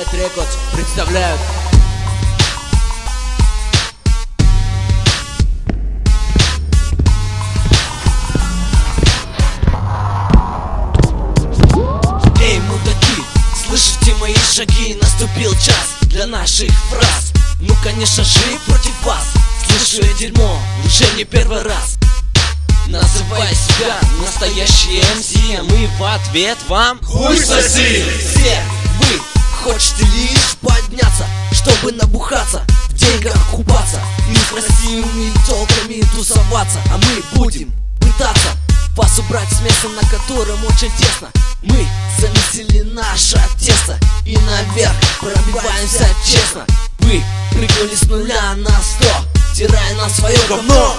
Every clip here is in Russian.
Dead Records представляют. Эй, мудаки, слышите мои шаги? Наступил час для наших фраз. Ну, конечно же, против вас слышу я дерьмо уже не первый раз. Называй себя настоящий МС, а мы в ответ вам хуй соси! Все вы хотите лишь подняться, чтобы набухаться, в деньгах купаться и с красивыми толками тусоваться. А мы будем пытаться вас убрать с места, на котором очень тесно. Мы замесили наше тесто и наверх пробиваемся честно. Вы прыгнули с нуля на 100, тирая на свое говно.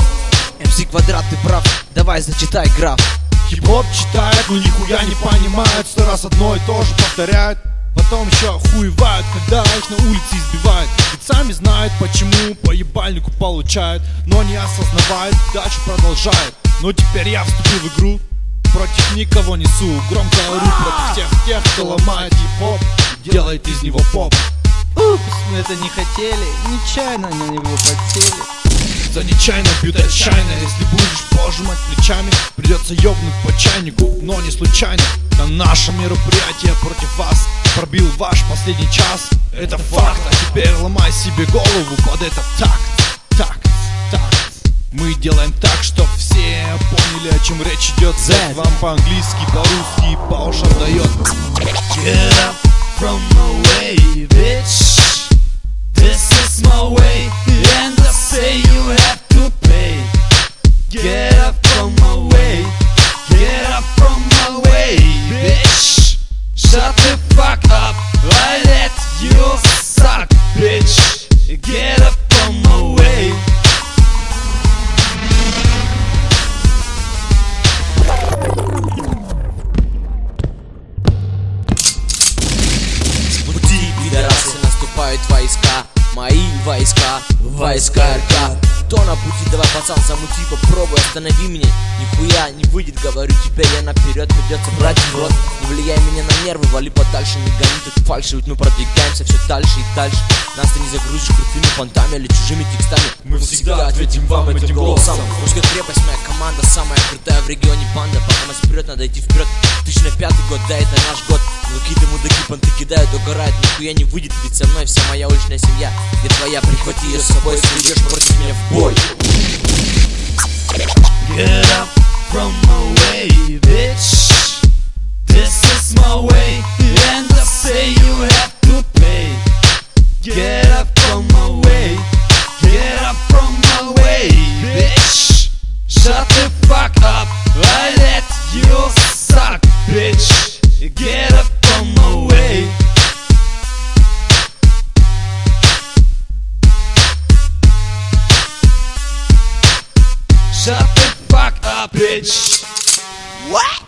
МС Квадрат, ты прав, давай зачитай граф. Хип-хоп читает, но нихуя не понимают. 100 раз одно и то же повторяют. Потом еще охуевают, когда их на улице избивают. Ведь сами знают, почему по ебальнику получают, но не осознавают, дальше продолжают. Но теперь я вступил в игру, против никого несу, громко ору против всех тех, кто ломает хип-хоп, делает из него поп. Упс, мы это не хотели, нечаянно на него подсели. За нечаянно бьют отчаянно. Если будешь пожимать плечами, придется ёбнуть по чайнику, но не случайно. На наше мероприятие против вас пробил ваш последний час. Это факт, а теперь ломай себе голову под этот такт. Мы делаем так, чтоб все поняли, о чем речь идет. Зэк вам по-английски, по-русски, по ушам дает. Get up from my way, bitch. This is my way, and I say you have to pay. Get up from my way, get up from my way, bitch. Shut the fuck up, I let you suck, bitch. Get up from my way. Пути, пидорасы, наступают войска, мои войска, войска РК. Кто на пути, давай, пацан, замути, попробуй, останови меня. Нихуя не выйдет, говорю, теперь я наперед, придется брать в рот. Не влияй меня на нервы, вали подальше, не гони тут фальши. Ведь мы продвигаемся все дальше и дальше. Нас ты не загрузишь крутыми понтами или чужими текстами. Мы всегда ответим вам этим голосом. Русская крепость, моя команда, самая крутая в регионе банда. Пока мы вперед, надо идти вперед. 2005 год, да, это наш год. Какие-то мудаки понты кидают, угорают, нихуя не выйдет, ведь со мной вся моя уличная семья. Где твоя, прихвати ее с собой, если идешь против меня в бой. Get up from my way, bitch. This is my way, and I say you have to pay. Get up from my way, get up from my way, bitch. Shut the fuck up, I let you suck, bitch. Get up from my way. Shut the fuck up, bitch. What?